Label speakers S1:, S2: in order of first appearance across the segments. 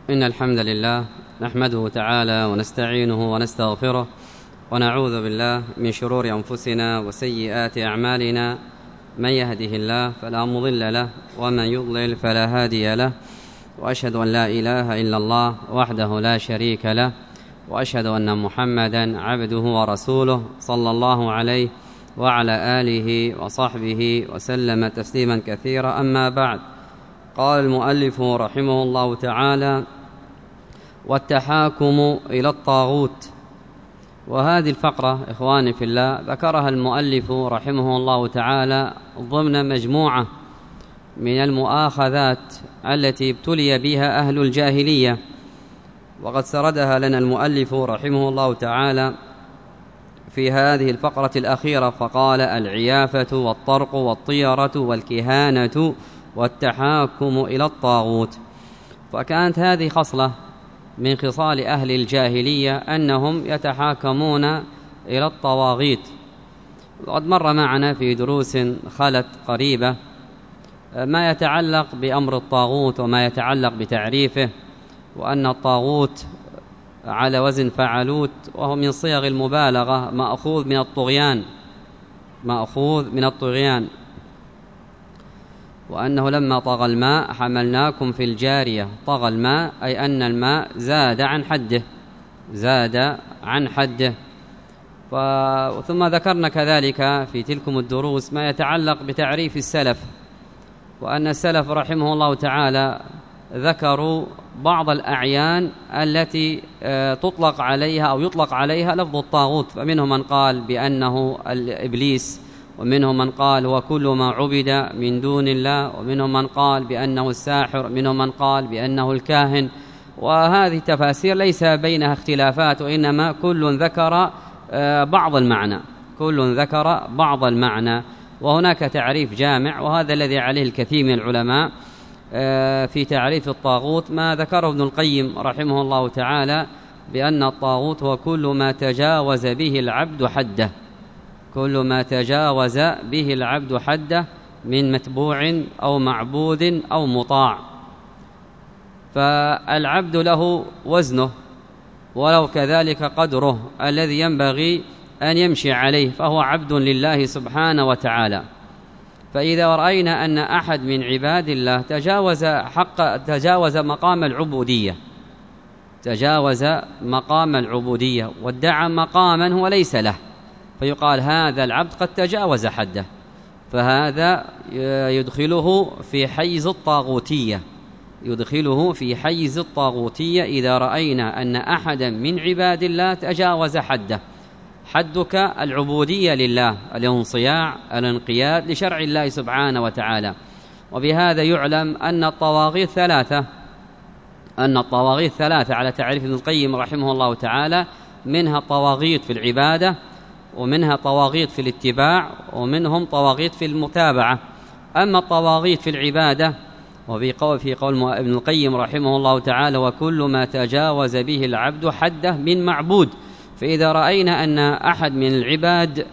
S1: إن الحمد لله نحمده تعالى ونستعينه ونستغفره ونعوذ بالله من شرور أنفسنا وسيئات أعمالنا. من يهده الله فلا مضل له ومن يضلل فلا هادي له، وأشهد أن لا إله إلا الله وحده لا شريك له، وأشهد أن محمدا عبده ورسوله صلى الله عليه وعلى آله وصحبه وسلم تسليما كثيرا. أما بعد، قال المؤلف رحمه الله تعالى: والتحاكم إلى الطاغوت. وهذه الفقرة إخواني في الله ذكرها المؤلف رحمه الله تعالى ضمن مجموعة من المؤاخذات التي ابتلي بها أهل الجاهلية، وقد سردها لنا المؤلف رحمه الله تعالى في هذه الفقرة الأخيرة، فقال: العيافة والطرق والطيرة والكهانة والتحاكم إلى الطاغوت. فكانت هذه خصلة من خصال أهل الجاهلية أنهم يتحاكمون إلى الطواغيت. وقد مر معنا في دروس خلت قريبة ما يتعلق بأمر الطاغوت وما يتعلق بتعريفه، وأن الطاغوت على وزن فعلوت، وهو من صيغ المبالغة، مأخوذ من الطغيان، وأنه لما طغى الماء حملناكم في الجارية. طغى الماء أي أن الماء زاد عن حده. ثم ذكرنا كذلك في تلكم الدروس ما يتعلق بتعريف السلف، وأن السلف رحمه الله تعالى ذكروا بعض الأعيان التي تطلق عليها أو يطلق عليها لفظ الطاغوت، فمنهم من قال بأنه الإبليس، ومنهم من قال هو كل ما عبد من دون الله، ومنهم من قال بأنه الساحر، ومنهم من قال بأنه الكاهن. وهذه التفاسير ليس بينها اختلافات، وإنما كل ذكر بعض المعنى، وهناك تعريف جامع، وهذا الذي عليه الكثير من العلماء في تعريف الطاغوت ما ذكره ابن القيم رحمه الله تعالى، بأن الطاغوت هو كل ما تجاوز به العبد حده من متبوع أو معبود أو مطاع. فالعبد له وزنه ولو كذلك قدره الذي ينبغي أن يمشي عليه، فهو عبد لله سبحانه وتعالى. فإذا رأينا أن أحد من عباد الله تجاوز مقام العبودية وادعى مقاما هو ليس له، فيقال هذا العبد قد تجاوز حده، فهذا يدخله في حيز الطاغوتية إذا رأينا أن أحدا من عباد الله تجاوز حده. حدك العبودية لله، الانصياع، الانقياد لشرع الله سبحانه وتعالى. وبهذا يعلم أن الطواغيت ثلاثة على تعريف ابن القيم رحمه الله تعالى: منها طواغيت في العبادة، ومنها طواغيت في الاتباع، ومنهم طواغيت في المتابعة. أما الطواغيت في العبادة في قول ابن القيم رحمه الله تعالى: وكل ما تجاوز به العبد حده من معبود. فإذا رأينا أن أحد من العباد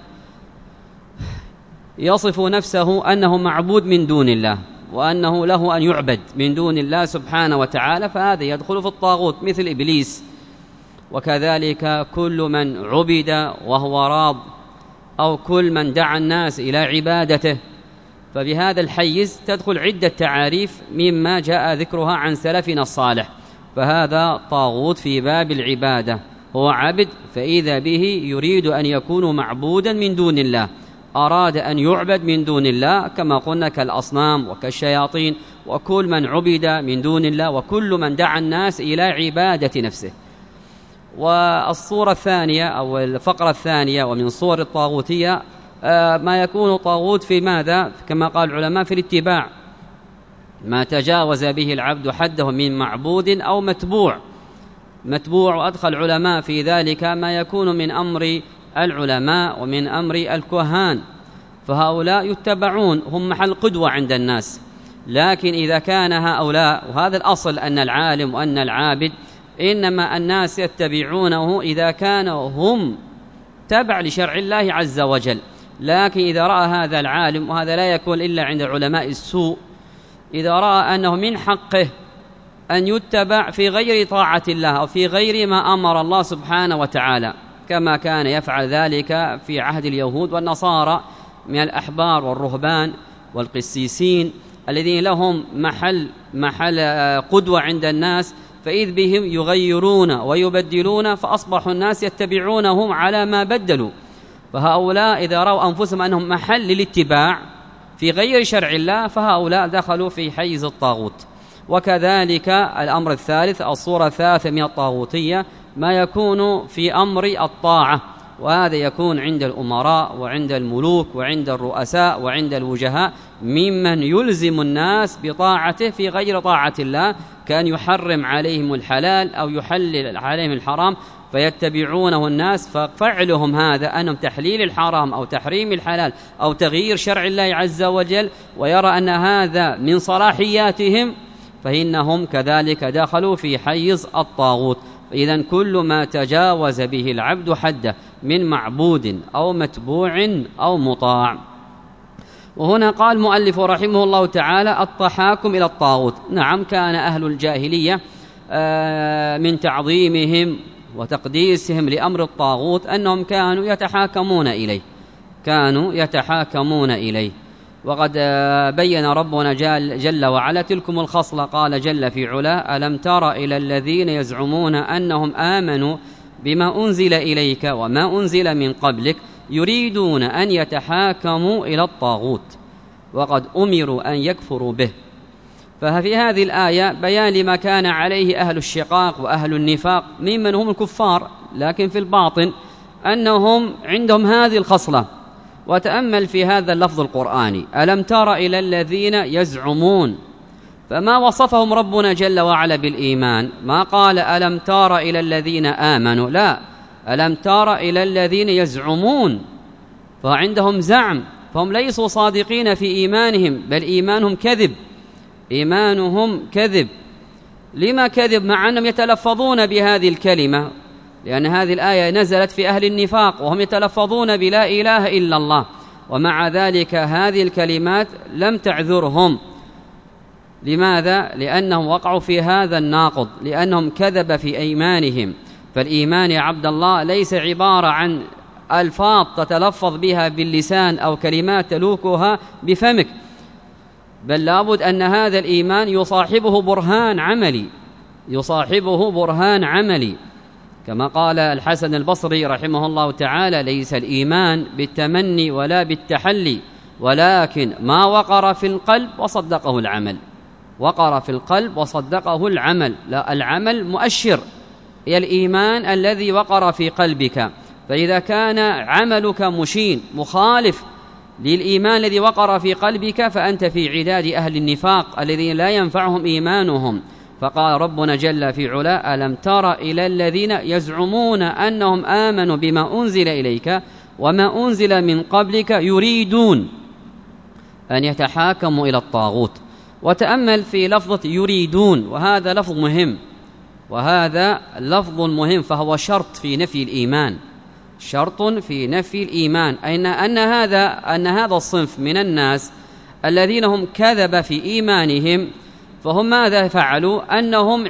S1: يصف نفسه أنه معبود من دون الله، وأنه له أن يعبد من دون الله سبحانه وتعالى، فهذا يدخل في الطاغوت مثل إبليس. وكذلك كل من عبد وهو راض، أو كل من دعا الناس إلى عبادته. فبهذا الحيز تدخل عدة تعاريف مما جاء ذكرها عن سلفنا الصالح، فهذا طاغوت في باب العبادة، هو عبد فإذا به يريد أن يكون معبودا من دون الله، أراد أن يعبد من دون الله، كما قلنا كالأصنام وكالشياطين، وكل من عبد من دون الله، وكل من دعا الناس إلى عبادة نفسه. والصورة الثانية أو الفقرة الثانية ومن صور الطاغوتية ما يكون طاغوت في ماذا؟ كما قال العلماء: في الاتباع، ما تجاوز به العبد حده من معبود أو متبوع. وأدخل العلماء في ذلك ما يكون من أمر العلماء ومن أمر الكهان، فهؤلاء يتبعون، هم محل قدوة عند الناس. لكن إذا كان هؤلاء، وهذا الأصل أن العالم وأن العابد إنما الناس يتبعونه إذا كانوا هم تبع لشرع الله عز وجل. لكن إذا رأى هذا العالم، وهذا لا يكون إلا عند علماء السوء، إذا رأى أنه من حقه أن يتبع في غير طاعة الله أو في غير ما أمر الله سبحانه وتعالى، كما كان يفعل ذلك في عهد اليهود والنصارى من الأحبار والرهبان والقسيسين الذين لهم محل قدوة عند الناس، فإذ بهم يغيرون ويبدلون فأصبحوا الناس يتبعونهم على ما بدلوا. فهؤلاء إذا رأوا أنفسهم أنهم محل للاتباع في غير شرع الله فهؤلاء دخلوا في حيز الطاغوت. وكذلك الأمر الثالث، الصورة الثالثة من الطاغوتية، ما يكون في أمر الطاعة، وهذا يكون عند الأمراء وعند الملوك وعند الرؤساء وعند الوجهاء ممن يلزم الناس بطاعته في غير طاعة الله، كان يحرم عليهم الحلال أو يحلل عليهم الحرام فيتبعونه الناس، ففعلهم هذا أنهم تحليل الحرام أو تحريم الحلال أو تغيير شرع الله عز وجل، ويرى أن هذا من صلاحياتهم، فإنهم كذلك دخلوا في حيز الطاغوت. إذن كل ما تجاوز به العبد حده من معبود أو متبوع أو مطاع. وهنا قال المؤلف رحمه الله تعالى التحاكم إلى الطاغوت. نعم، كان أهل الجاهلية من تعظيمهم وتقديسهم لأمر الطاغوت أنهم كانوا يتحاكمون إليه. وقد بين ربنا جل وعلا تلكم الخصلة، قال جل في علاه: ألم تر إلى الذين يزعمون أنهم آمنوا بما أنزل إليك وما أنزل من قبلك يريدون أن يتحاكموا إلى الطاغوت وقد أمروا أن يكفروا به. ففي هذه الآية بيان لما كان عليه أهل الشقاق وأهل النفاق ممن هم الكفار، لكن في الباطن أنهم عندهم هذه الخصلة. وتأمل في هذا اللفظ القرآني: ألم تر إلى الذين يزعمون، فما وصفهم ربنا جل وعلا بالإيمان، ما قال ألم تر إلى الذين آمنوا، لا، ألم تر إلى الذين يزعمون، فعندهم زعم، فهم ليسوا صادقين في إيمانهم، بل إيمانهم كذب. لما كذب؟ مع أنهم يتلفظون بهذه الكلمة، لأن هذه الآية نزلت في أهل النفاق وهم يتلفظون بلا إله إلا الله، ومع ذلك هذه الكلمات لم تعذرهم. لماذا؟ لأنهم وقعوا في هذا الناقض، لأنهم كذب في أيمانهم. فالإيمان يا عبد الله ليس عبارة عن ألفاظ تتلفظ بها باللسان أو كلمات تلوكها بفمك، بل لابد أن هذا الإيمان يصاحبه برهان عملي، كما قال الحسن البصري رحمه الله تعالى: ليس الإيمان بالتمني ولا بالتحلي، ولكن ما وقر في القلب وصدقه العمل. لا، العمل مؤشر إلى الإيمان الذي وقر في قلبك، فإذا كان عملك مخالف للإيمان الذي وقر في قلبك فأنت في عداد أهل النفاق الذين لا ينفعهم إيمانهم. فقال ربنا جل في علاه: ألم تر إلى الذين يزعمون أنهم آمنوا بما أنزل إليك وما أنزل من قبلك يريدون أن يتحاكموا إلى الطاغوت. وتأمل في لفظة يريدون، وهذا لفظ مهم، فهو شرط في نفي الإيمان، أن هذا الصنف من الناس الذين هم كذب في إيمانهم، فهم ماذا فعلوا؟ أنهم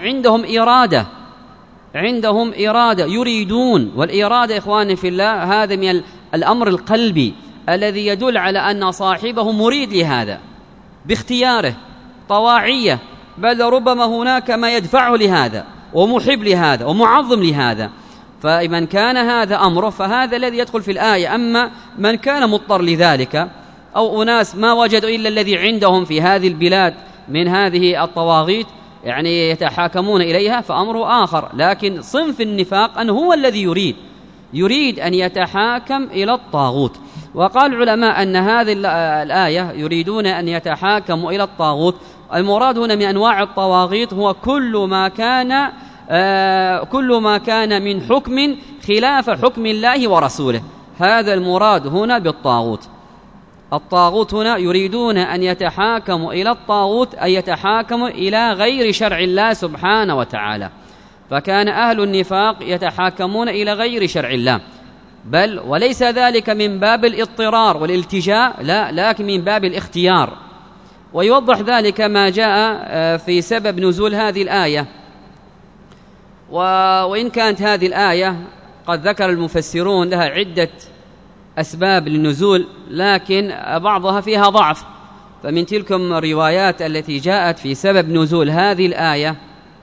S1: عندهم إرادة يريدون. والإرادة إخواني في الله هذا من الأمر القلبي الذي يدل على أن صاحبه مريد لهذا باختياره، طواعية، بل ربما هناك ما يدفعه لهذا ومحب لهذا ومعظم لهذا. فمن كان هذا أمره فهذا الذي يدخل في الآية. أما من كان مضطر لذلك أو أناس ما وجدوا إلا الذي عندهم في هذه البلاد من هذه الطواغيت يعني يتحاكمون إليها فأمره آخر. لكن صنف النفاق أنه هو الذي يريد أن يتحاكم إلى الطاغوت. وقال العلماء أن هذه الآية يريدون أن يتحاكموا إلى الطاغوت، المراد هنا من أنواع الطواغيت هو كل ما كان من حكم خلاف حكم الله ورسوله، هذا المراد هنا بالطاغوت. الطاغوت هنا يريدون أن يتحاكموا إلى الطاغوت، أي يتحاكموا إلى غير شرع الله سبحانه وتعالى. فكان أهل النفاق يتحاكمون إلى غير شرع الله، بل وليس ذلك من باب الاضطرار والالتجاء، لا، لكن من باب الاختيار. ويوضح ذلك ما جاء في سبب نزول هذه الآية. وإن كانت هذه الآية قد ذكر المفسرون لها عدة أسباب للنزول، لكن بعضها فيها ضعف. فمن تلك الروايات التي جاءت في سبب نزول هذه الآية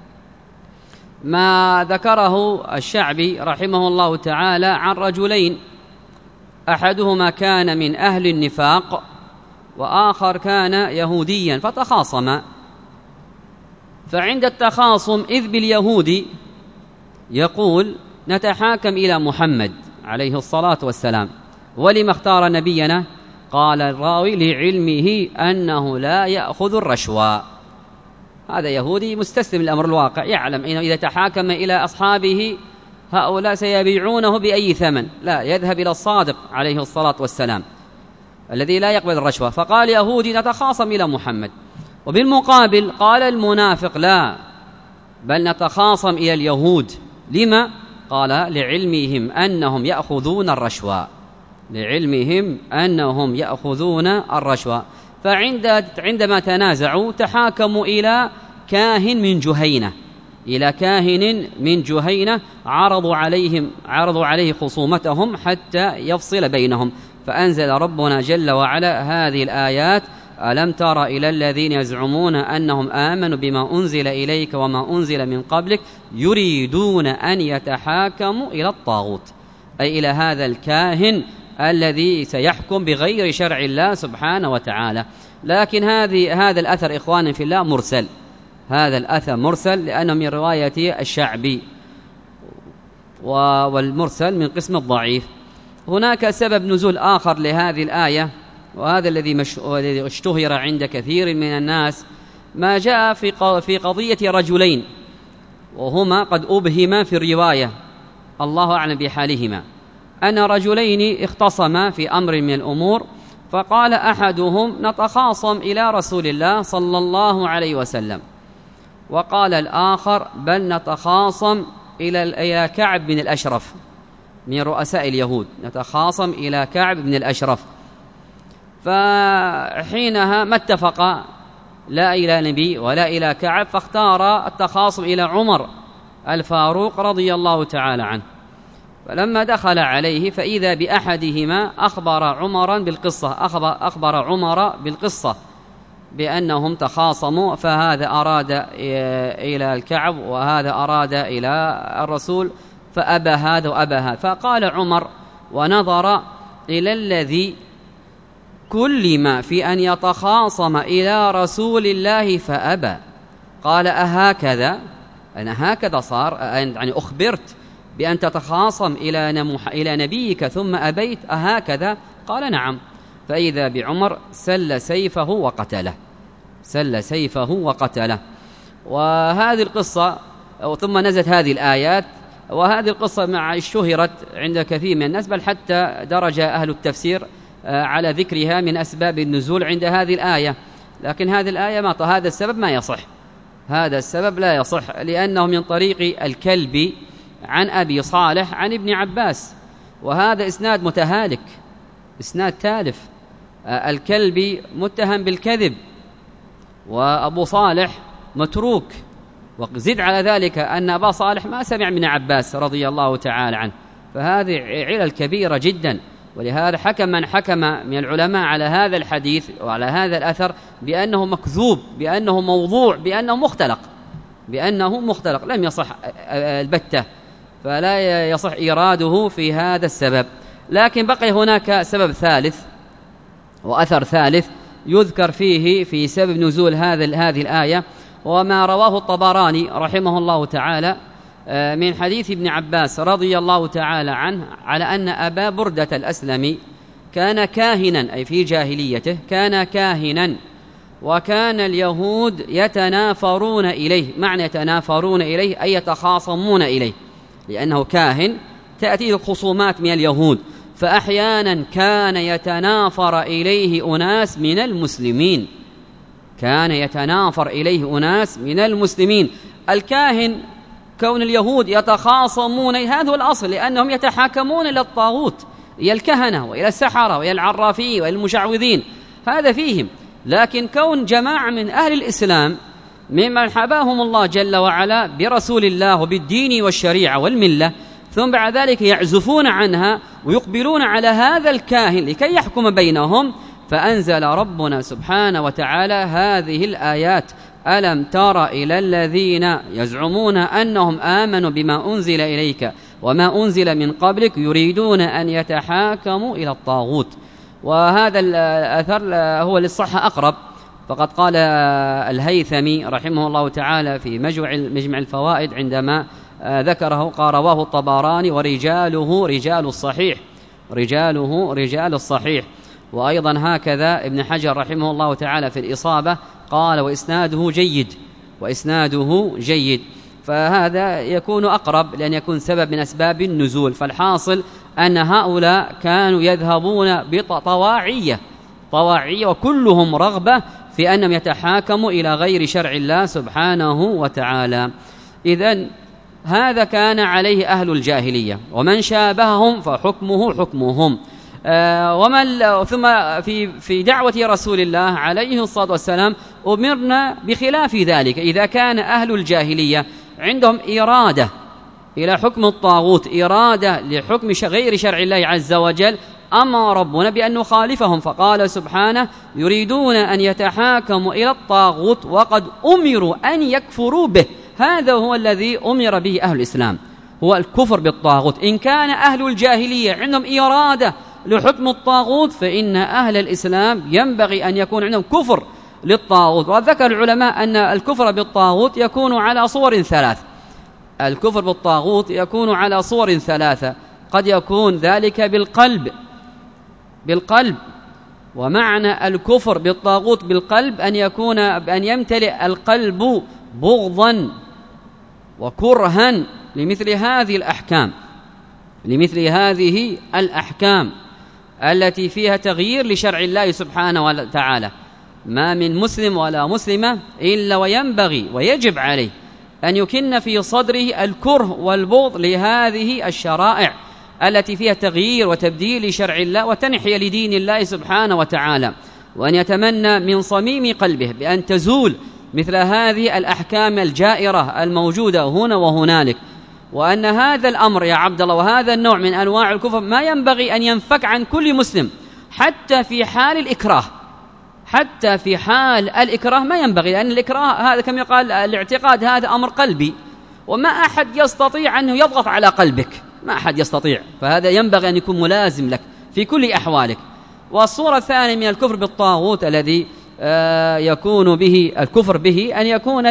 S1: ما ذكره الشعبي رحمه الله تعالى عن رجلين، أحدهما كان من أهل النفاق وآخر كان يهوديا فتخاصما، فعند التخاصم إذ باليهودي يقول نتحاكم إلى محمد عليه الصلاة والسلام، ولما اختار نبينا؟ قال الراوي لعلمه أنه لا يأخذ الرشوة. هذا يهودي مستسلم للأمر الواقع، يعلم أنه إذا تحاكم إلى أصحابه هؤلاء سيبيعونه بأي ثمن، لا، يذهب إلى الصادق عليه الصلاة والسلام الذي لا يقبل الرشوة، فقال يهودي نتخاصم إلى محمد. وبالمقابل قال المنافق لا، بل نتخاصم إلى اليهود. لما؟ قال لعلمهم أنهم يأخذون الرشوة، لعلمهم أنهم يأخذون الرشوة. فعندما تنازعوا تحاكموا إلى كاهن من جهينة، إلى كاهن من جهينة، عرضوا عليه خصومتهم حتى يفصل بينهم، فأنزل ربنا جل وعلا هذه الآيات: ألم تر إلى الذين يزعمون أنهم آمنوا بما أنزل إليك وما أنزل من قبلك يريدون أن يتحاكموا إلى الطاغوت، أي إلى هذا الكاهن الذي سيحكم بغير شرع الله سبحانه وتعالى. لكن هذا الأثر إخواني في الله مرسل، هذا الأثر مرسل لأنه من رواية الشعبي، والمرسل من قسم الضعيف. هناك سبب نزول آخر لهذه الآية، وهذا الذي اشتهر عند كثير من الناس، ما جاء في قضية رجلين وهما قد أبهما في الرواية، الله أعلم بحالهما، أن رجلين اختصما في أمر من الأمور، فقال أحدهم نتخاصم إلى رسول الله صلى الله عليه وسلم، وقال الآخر بل نتخاصم إلى كعب بن الأشرف من رؤساء اليهود، نتخاصم إلى كعب بن الأشرف. فحينها ما اتفقا لا إلى نبي ولا إلى كعب، فاختار التخاصم إلى عمر الفاروق رضي الله تعالى عنه. فلما دخل عليه فإذا بأحدهما أخبر عمر بالقصة بأنهم تخاصموا، فهذا أراد إلى الكعب وهذا أراد إلى الرسول، فأبى هذا وأبى هذا. فقال عمر ونظر إلى الذي كلم في أن يتخاصم إلى رسول الله فأبى، قال أهكذا؟ أنا هكذا صار؟ يعني أخبرت بأن تتخاصم إلى نبيك ثم أبيت، أهكذا؟ قال نعم. فإذا بعمر سل سيفه وقتله. وهذه القصة ثم نزلت هذه الآيات، وهذه القصة مع اشتهرت عند كثير من الناس، بل حتى درج أهل التفسير على ذكرها من أسباب النزول عند هذه الآية. لكن هذه الآية هذا السبب ما يصح، هذا السبب لا يصح، لأنه من طريق الكلب عن أبي صالح عن ابن عباس، وهذا إسناد متهالك، إسناد تالف. الكلب متهم بالكذب، وأبو صالح متروك، وزد على ذلك أن أبا صالح ما سمع من عباس رضي الله تعالى عنه، فهذه علل كبيرة جدا. ولهذا حكم من حكم من العلماء على هذا الحديث وعلى هذا الأثر بأنه مكذوب، بأنه موضوع، بأنه مختلق لم يصح البتة، فلا يصح إيراده في هذا السبب. لكن بقي هناك سبب ثالث وأثر ثالث يذكر فيه في سبب نزول هذه الآية، وما رواه الطبراني رحمه الله تعالى من حديث ابن عباس رضي الله تعالى عنه على أن أبا بردة الأسلمي كان كاهنا، أي في جاهليته كان كاهنا، وكان اليهود يتنافرون إليه. معنى يتنافرون إليه أي يتخاصمون إليه، لأنه كاهن تأتيه الخصومات من اليهود، فأحيانا كان يتنافر إليه أناس من المسلمين، الكاهن كون اليهود يتخاصمون، هذا هو الأصل، لأنهم يتحاكمون إلى الطاغوت، إلى الكهنة وإلى السحرة وإلى العرافين وإلى المشعوذين، هذا فيهم. لكن كون جماعة من أهل الإسلام ممن حباهم الله جل وعلا برسول الله وبالدين والشريعة والملة، ثم بعد ذلك يعزفون عنها ويقبلون على هذا الكاهن لكي يحكم بينهم، فأنزل ربنا سبحانه وتعالى هذه الآيات: ألم تر إلى الذين يزعمون أنهم آمنوا بما أنزل إليك وما أنزل من قبلك يريدون أن يتحاكموا إلى الطاغوت. وهذا الأثر هو للصحة أقرب، فقد قال الهيثمي رحمه الله تعالى في مجمع الفوائد عندما ذكره قال: رواه الطبراني ورجاله رجال الصحيح. وأيضا هكذا ابن حجر رحمه الله تعالى في الإصابة قال: وإسناده جيد. فهذا يكون أقرب لأن يكون سبب من أسباب النزول. فالحاصل أن هؤلاء كانوا يذهبون بطواعية وكلهم رغبة في أنهم يتحاكموا إلى غير شرع الله سبحانه وتعالى. إذن هذا كان عليه أهل الجاهلية، ومن شابههم فحكمه حكمهم. ثم في دعوة رسول الله عليه الصلاة والسلام أمرنا بخلاف ذلك. إذا كان أهل الجاهلية عندهم إرادة إلى حكم الطاغوت، إرادة لحكم غير شرع الله عز وجل، أما ربنا بأن نخالفهم، فقال سبحانه: يريدون أن يتحاكموا إلى الطاغوت وقد أمروا أن يكفروا به. هذا هو الذي أمر به أهل الإسلام، هو الكفر بالطاغوت. إن كان أهل الجاهلية عندهم إرادة لحكم الطاغوت، فإن أهل الإسلام ينبغي أن يكون عندهم كفر للطاغوت. وذكر العلماء أن الكفر بالطاغوت يكون على صور ثلاث. الكفر بالطاغوت يكون على صور ثلاثة: قد يكون ذلك بالقلب، ومعنى الكفر بالطاغوت بالقلب أن يمتلئ القلب بغضا وكرها لمثل هذه الأحكام التي فيها تغيير لشرع الله سبحانه وتعالى. ما من مسلم ولا مسلمة إلا وينبغي ويجب عليه أن يكن في صدره الكره والبغض لهذه الشرائع التي فيها تغيير وتبديل لشرع الله وتنحية لدين الله سبحانه وتعالى، وأن يتمنى من صميم قلبه بأن تزول مثل هذه الأحكام الجائرة الموجودة هنا وهنالك. وأن هذا الأمر يا عبد الله وهذا النوع من أنواع الكفر ما ينبغي أن ينفك عن كل مسلم، حتى في حال الإكراه ما ينبغي، لأن الإكراه هذا كما يقال الاعتقاد هذا أمر قلبي، وما أحد يستطيع أنه يضغط على قلبك، ما أحد يستطيع، فهذا ينبغي أن يكون ملازم لك في كل أحوالك. والصورة الثانية من الكفر بالطاغوت الذي يكون به الكفر به أن يكون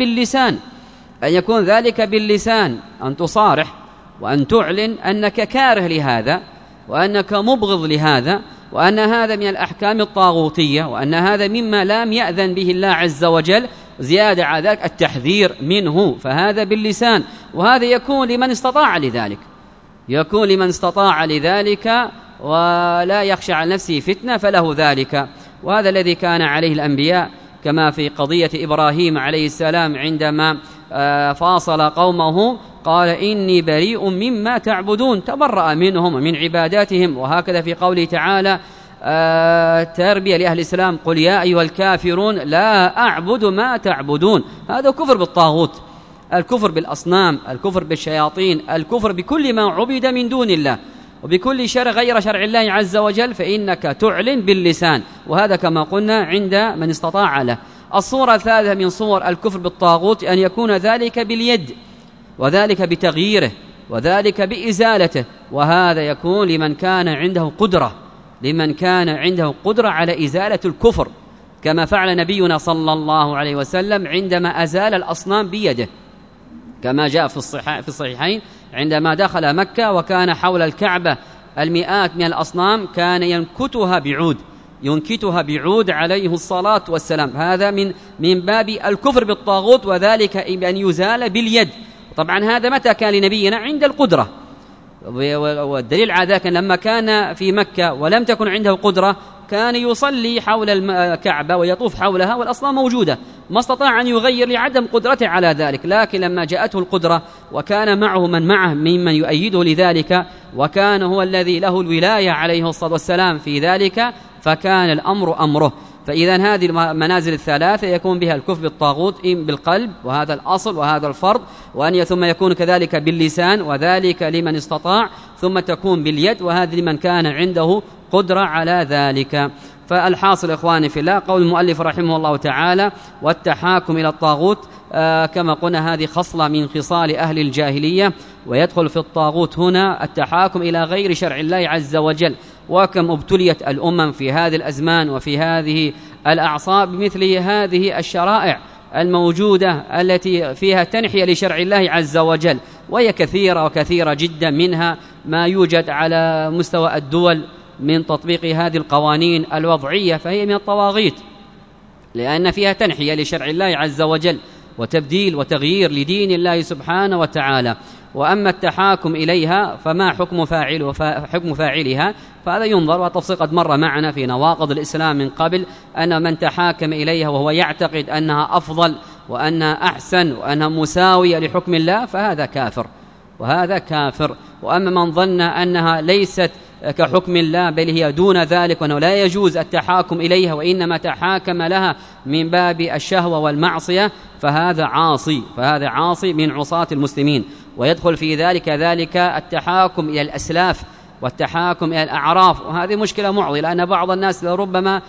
S1: ذلك باللسان، أن تصارح وأن تعلن أنك كاره لهذا وأنك مبغض لهذا، وأن هذا من الأحكام الطاغوتية، وأن هذا مما لم يأذن به الله عز وجل، زيادة على ذلك التحذير منه، فهذا باللسان. وهذا يكون لمن استطاع لذلك ولا يخشى على نفسه فتنة فله ذلك. وهذا الذي كان عليه الأنبياء، كما في قضية إبراهيم عليه السلام عندما فاصل قومه قال: إني بريء مما تعبدون، تبرأ منهم ومن عباداتهم. وهكذا في قوله تعالى تربية لأهل الإسلام: قل يا أيها الكافرون لا أعبد ما تعبدون. هذا كفر بالطاغوت، الكفر بالأصنام، الكفر بالشياطين، الكفر بكل ما عبد من دون الله وبكل شرع غير شرع الله عز وجل، فإنك تعلن باللسان، وهذا كما قلنا عند من استطاع له. الصورة الثالثة من صور الكفر بالطاغوت أن يكون ذلك باليد، وذلك بتغييره، وذلك بإزالته، وهذا يكون لمن كان عنده قدرة على إزالة الكفر، كما فعل نبينا صلى الله عليه وسلم عندما أزال الأصنام بيده، كما جاء في الصحيحين عندما دخل مكة وكان حول الكعبة المئات من الأصنام كان ينكتها بعود عليه الصلاة والسلام. هذا من باب الكفر بالطاغوت، وذلك بأن يزال باليد. طبعا هذا متى كان لنبينا؟ عند القدرة. والدليل على ذلك لما كان في مكة ولم تكن عنده قدرة كان يصلي حول الكعبة ويطوف حولها والأصنام موجودة، ما استطاع أن يغير لعدم قدرته على ذلك. لكن لما جاءته القدرة وكان معه من معه ممن يؤيده لذلك، وكان هو الذي له الولاية عليه الصلاة والسلام في ذلك، فكان الأمر أمره. فإذا هذه المنازل الثلاثة يكون بها الكفر بالطاغوت بالقلب، وهذا الأصل وهذا الفرض، وأن ثم يكون كذلك باللسان، وذلك لمن استطاع، ثم تكون باليد، وهذا لمن كان عنده قدرة على ذلك. فالحاصل إخواني في الله، قول المؤلف رحمه الله تعالى: والتحاكم إلى الطاغوت، كما قلنا هذه خصلة من خصال أهل الجاهلية، ويدخل في الطاغوت هنا التحاكم إلى غير شرع الله عز وجل. وكم ابتليت الأمم في هذه الأزمان وفي هذه الأعصار بمثل هذه الشرائع الموجودة التي فيها تنحية لشرع الله عز وجل، وهي كثيرة وكثيرة جدا، منها ما يوجد على مستوى الدول من تطبيق هذه القوانين الوضعية، فهي من الطواغيت، لأن فيها تنحية لشرع الله عز وجل وتبديل وتغيير لدين الله سبحانه وتعالى. وأما التحاكم إليها فما حكم فاعلها، فهذا ينظر، وتفصيل قد مر معنا في نواقض الإسلام من قبل، أن من تحاكم إليها وهو يعتقد أنها أفضل وأنها أحسن وأنها مساوية لحكم الله فهذا كافر، وهذا كافر. وأما من ظن أنها ليست كحكم الله بل هي دون ذلك، وأنه لا يجوز التحاكم إليها وإنما تحاكم لها من باب الشهوة والمعصية، فهذا عاصي من عصاة المسلمين. ويدخل في ذلك التحاكم إلى الأسلاف والتحاكم إلى الأعراف، وهذه مشكلة معضلة، لأن بعض الناس لربما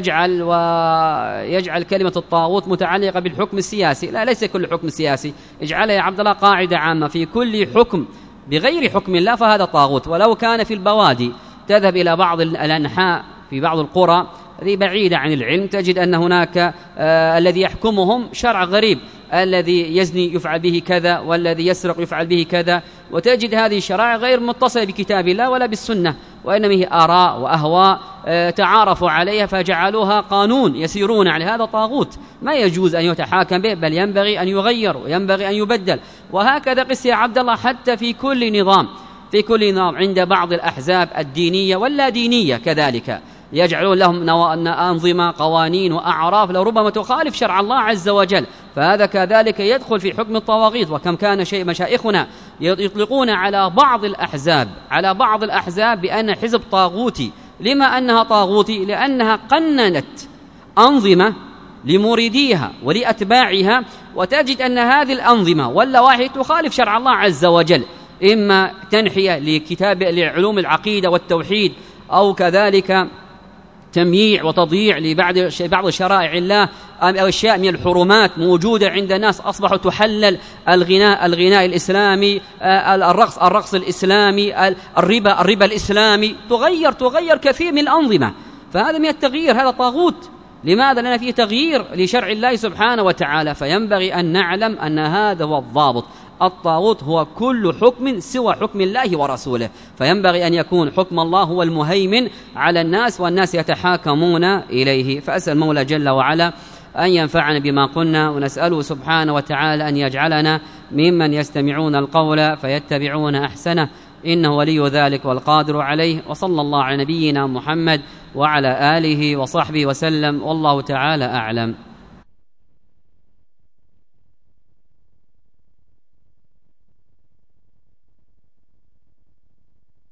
S1: يجعل كلمة الطاغوت متعلقة بالحكم السياسي. لا، ليس كل حكم سياسي، اجعلها يا عبد الله قاعدة عامة: في كل حكم بغير حكم الله فهذا طاغوت. ولو كان في البوادي، تذهب إلى بعض الأنحاء في بعض القرى هذه بعيدة عن العلم، تجد أن هناك الذي يحكمهم شرع غريب، الذي يزني يفعل به كذا، والذي يسرق يفعل به كذا، وتجد هذه الشرائع غير متصلة بكتاب الله ولا بالسنة، وإنما هي آراء وأهواء تعارفوا عليها فجعلوها قانون يسيرون عليه. هذا طاغوت ما يجوز أن يتحاكم به، بل ينبغي أن يغير وينبغي أن يبدل. وهكذا قس يا عبد الله حتى في كل نظام عند بعض الأحزاب الدينية واللا دينية كذلك، يجعلون لهم أنظمة قوانين وأعراف لربما تخالف شرع الله عز وجل، فهذا كذلك يدخل في حكم الطواغيت. وكم كان مشايخنا يطلقون على بعض الأحزاب بأن حزب طاغوتي. لما أنها طاغوتي؟ لأنها قننت أنظمة لمريديها ولأتباعها، وتجد أن هذه الأنظمة واللوائح تخالف شرع الله عز وجل، إما تنحية لعلوم العقيدة والتوحيد، أو كذلك تمييع وتضييع لبعض شرائع الله، أو أشياء من الحرمات موجودة عند الناس أصبحوا تحلل: الغناء الإسلامي، الرقص الإسلامي، الربا الإسلامي، تغير كثير من الأنظمة. فهذا من التغيير، هذا طاغوت. لماذا؟ لأن فيه تغيير لشرع الله سبحانه وتعالى. فينبغي أن نعلم أن هذا هو الضابط. الطاغوت هو كل حكم سوى حكم الله ورسوله، فينبغي أن يكون حكم الله هو المهيمن على الناس، والناس يتحاكمون إليه. فأسأل المولى جل وعلا أن ينفعنا بما قلنا، ونسأله سبحانه وتعالى أن يجعلنا ممن يستمعون القول فيتبعون أحسنه، إنه ولي ذلك والقادر عليه. وصلى الله على نبينا محمد وعلى آله وصحبه وسلم، والله تعالى أعلم.